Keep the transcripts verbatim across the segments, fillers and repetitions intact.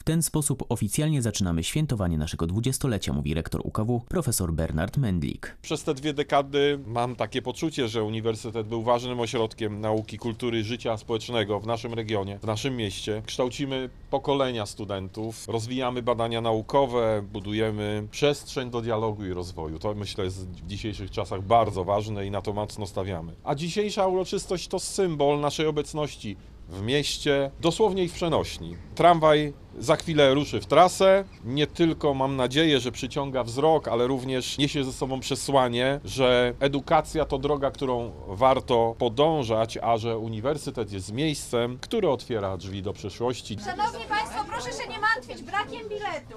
W ten sposób oficjalnie zaczynamy świętowanie naszego dwudziestolecia, mówi rektor U K W, profesor Bernard Mendlik. Przez te dwie dekady mam takie poczucie, że uniwersytet był ważnym ośrodkiem nauki, kultury i życia społecznego w naszym regionie, w naszym mieście. Kształcimy pokolenia studentów, rozwijamy badania naukowe, budujemy przestrzeń do dialogu i rozwoju. To myślę jest w dzisiejszych czasach bardzo ważne i na to mocno stawiamy. A dzisiejsza uroczystość to symbol naszej obecności w mieście, dosłownie i w przenośni. Tramwaj za chwilę ruszy w trasę. Nie tylko mam nadzieję, że przyciąga wzrok, ale również niesie ze sobą przesłanie, że edukacja to droga, którą warto podążać, a że uniwersytet jest miejscem, które otwiera drzwi do przyszłości. Szanowni Państwo, proszę się nie martwić brakiem biletu.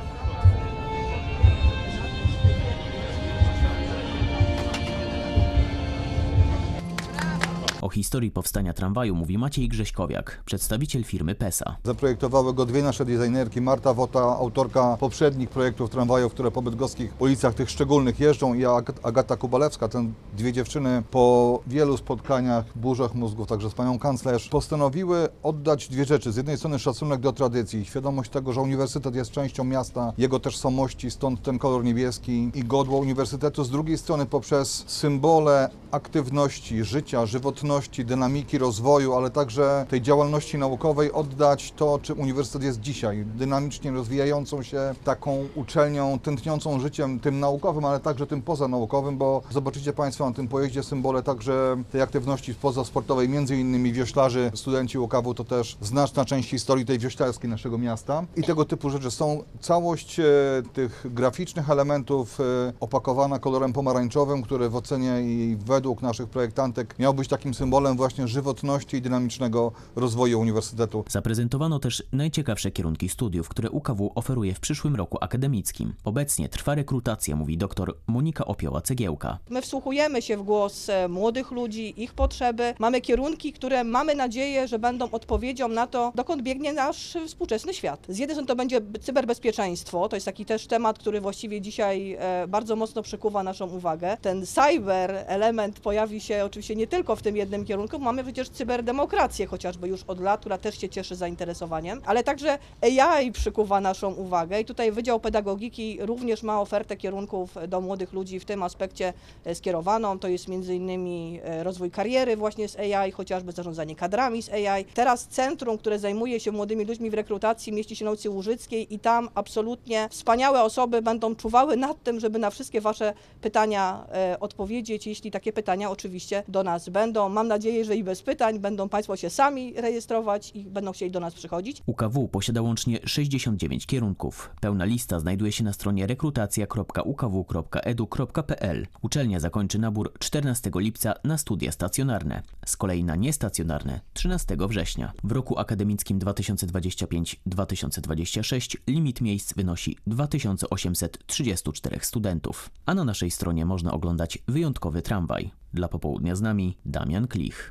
O historii powstania tramwaju mówi Maciej Grześkowiak, przedstawiciel firmy PESA. Zaprojektowały go dwie nasze designerki, Marta Wota, autorka poprzednich projektów tramwajów, które po bydgoskich ulicach tych szczególnych jeżdżą, i Agata Kubalewska. Te dwie dziewczyny po wielu spotkaniach, burzach mózgów, także z panią kanclerz, postanowiły oddać dwie rzeczy. Z jednej strony szacunek do tradycji, świadomość tego, że uniwersytet jest częścią miasta, jego tożsamości, stąd ten kolor niebieski i godło uniwersytetu. Z drugiej strony poprzez symbole aktywności, życia, żywotności, dynamiki rozwoju, ale także tej działalności naukowej oddać to, czym uniwersytet jest dzisiaj. Dynamicznie rozwijającą się taką uczelnią, tętniącą życiem tym naukowym, ale także tym pozanaukowym, bo zobaczycie Państwo na tym pojeździe symbole także tej aktywności pozasportowej, między innymi wioślarzy, studenci U K W to też znaczna część historii tej wioślarskiej naszego miasta. I tego typu rzeczy są. Całość e, tych graficznych elementów e, opakowana kolorem pomarańczowym, który w ocenie i według naszych projektantek miał być takim symbolem właśnie żywotności i dynamicznego rozwoju uniwersytetu. Zaprezentowano też najciekawsze kierunki studiów, które U K W oferuje w przyszłym roku akademickim. Obecnie trwa rekrutacja, mówi dr Monika Opioła-Cegiełka. My wsłuchujemy się w głos młodych ludzi, ich potrzeby. Mamy kierunki, które mamy nadzieję, że będą odpowiedzią na to, dokąd biegnie nasz współczesny świat. Z jednej strony to będzie cyberbezpieczeństwo, to jest taki też temat, który właściwie dzisiaj bardzo mocno przykuwa naszą uwagę. Ten cyber element pojawi się oczywiście nie tylko w tym jednym kierunku. Mamy przecież cyberdemokrację chociażby już od lat, która też się cieszy zainteresowaniem, ale także A I przykuwa naszą uwagę i tutaj Wydział Pedagogiki również ma ofertę kierunków do młodych ludzi w tym aspekcie skierowaną. To jest między innymi rozwój kariery właśnie z A I, chociażby zarządzanie kadrami z A I. Teraz centrum, które zajmuje się młodymi ludźmi w rekrutacji, mieści się na ulicy Łużyckiej i tam absolutnie wspaniałe osoby będą czuwały nad tym, żeby na wszystkie Wasze pytania odpowiedzieć, jeśli takie pytania oczywiście do nas będą. Mam nadzieję, że i bez pytań będą Państwo się sami rejestrować i będą chcieli do nas przychodzić. U K W posiada łącznie sześćdziesiąt dziewięć kierunków. Pełna lista znajduje się na stronie rekrutacja kropka u k w kropka e d u kropka p l. Uczelnia zakończy nabór czternastego lipca na studia stacjonarne, z kolei na niestacjonarne trzynastego września. W roku akademickim dwa tysiące dwudziestym piątym do dwa tysiące dwudziestego szóstego limit miejsc wynosi dwa tysiące osiemset trzydzieści cztery studentów. A na naszej stronie można oglądać wyjątkowy tramwaj. Dla Popołudnia z nami Damian Klich.